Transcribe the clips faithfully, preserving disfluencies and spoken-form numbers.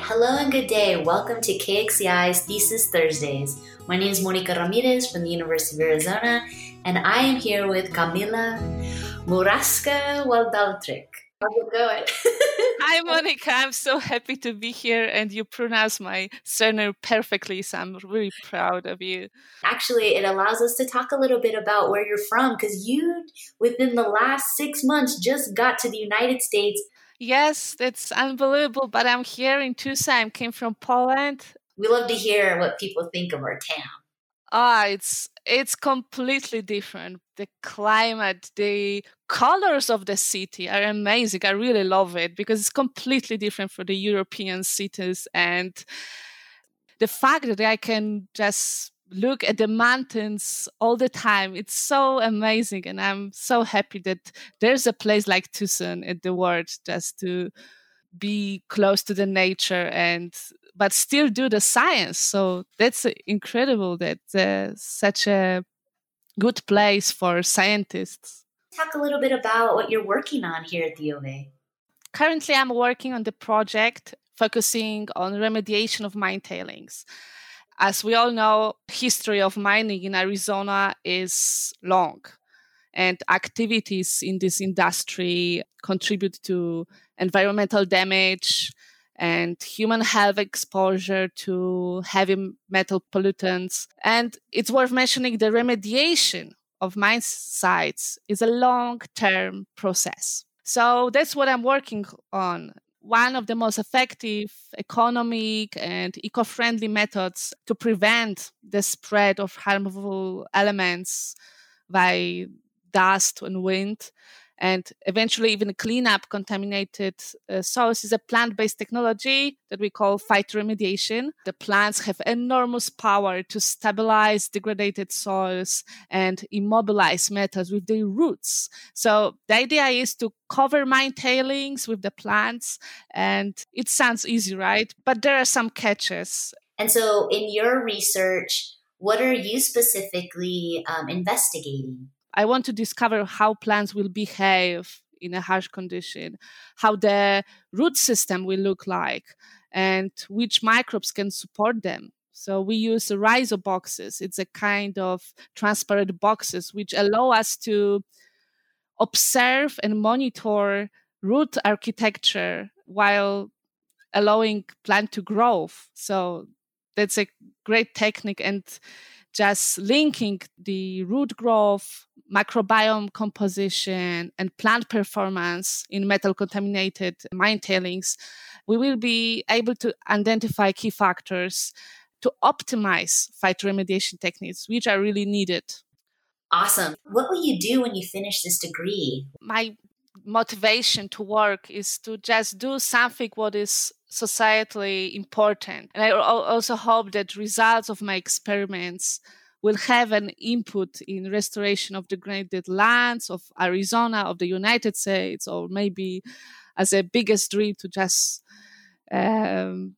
Hello and good day. Welcome to K X C I's Thesis Thursdays. My name is Monica Ramirez from the University of Arizona, and I am here with Camila Murasca Waldaltric. How's it going? Hi, Monica. I'm so happy to be here, and you pronounce my surname perfectly, so I'm really proud of you. Actually, it allows us to talk a little bit about where you're from, because you, within the last six months, just got to the United States. Yes, that's unbelievable, but I'm here in Tucson. I came from Poland. We love to hear what people think of our town. Ah, it's it's completely different. The climate, the colors of the city are amazing. I really love it because it's completely different from the European cities, and the fact that I can just look at the mountains all the time, it's so amazing. And I'm so happy that there's a place like Tucson in the world just to be close to the nature and but still do the science. So that's incredible that uh, such a good place for scientists. Talk a little bit about what you're working on here at the U of A. Currently, I'm working on the project focusing on remediation of mine tailings. As we all know, history of mining in Arizona is long, and activities in this industry contribute to environmental damage and human health exposure to heavy metal pollutants. And it's worth mentioning the remediation of mine sites is a long-term process. So that's what I'm working on. One of the most effective economic and eco-friendly methods to prevent the spread of harmful elements by dust and wind, and eventually even clean up contaminated uh, soils is a plant-based technology that we call phytoremediation. The plants have enormous power to stabilize degraded soils and immobilize metals with their roots. So the idea is to cover mine tailings with the plants, and it sounds easy, right? But there are some catches. And so in your research, what are you specifically um, investigating? I want to discover how plants will behave in a harsh condition, how the root system will look like, and which microbes can support them. So we use rhizoboxes. It's a kind of transparent boxes which allow us to observe and monitor root architecture while allowing plant to grow. So that's a great technique, and just linking the root growth, microbiome composition, and plant performance in metal contaminated mine tailings, we will be able to identify key factors to optimize phytoremediation techniques, which are really needed. Awesome. What will you do when you finish this degree? My motivation to work is to just do something what is societally important. And I also hope that results of my experiments will have an input in restoration of degraded lands of Arizona, of the United States, or maybe as a biggest dream to just um,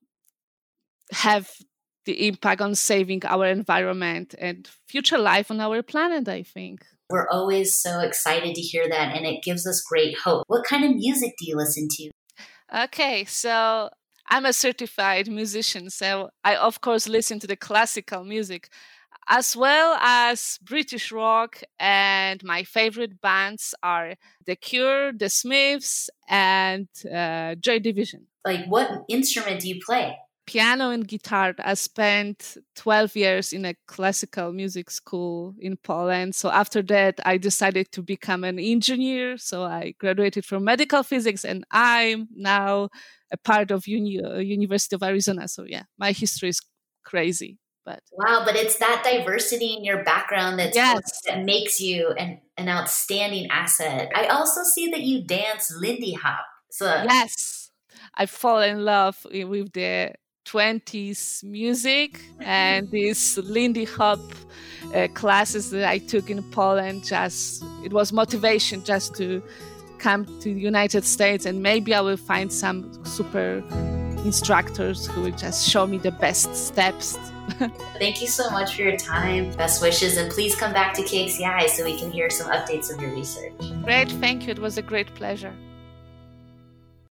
have the impact on saving our environment and future life on our planet, I think. We're always so excited to hear that, and it gives us great hope. What kind of music do you listen to? Okay, so I'm a certified musician, so I, of course, listen to the classical music as well as British rock, and my favorite bands are The Cure, The Smiths, and uh, Joy Division. Like, what instrument do you play? Piano and guitar. I spent twelve years in a classical music school in Poland. So after that, I decided to become an engineer. So I graduated from medical physics, and I'm now a part of uni- uh, University of Arizona. So yeah, my history is crazy. But wow, but it's that diversity in your background that's yes. that makes you an, an outstanding asset. I also see that you dance Lindy Hop. So yes, I fall in love with the twenties music and these Lindy Hop uh, classes that I took in Poland. Just it was motivation just to come to the United States, and maybe I will find some super instructors who will just show me the best steps. Thank you so much for your time. Best wishes, and please come back to K X C I so we can hear some updates of your research. Great, thank you. It was a great pleasure.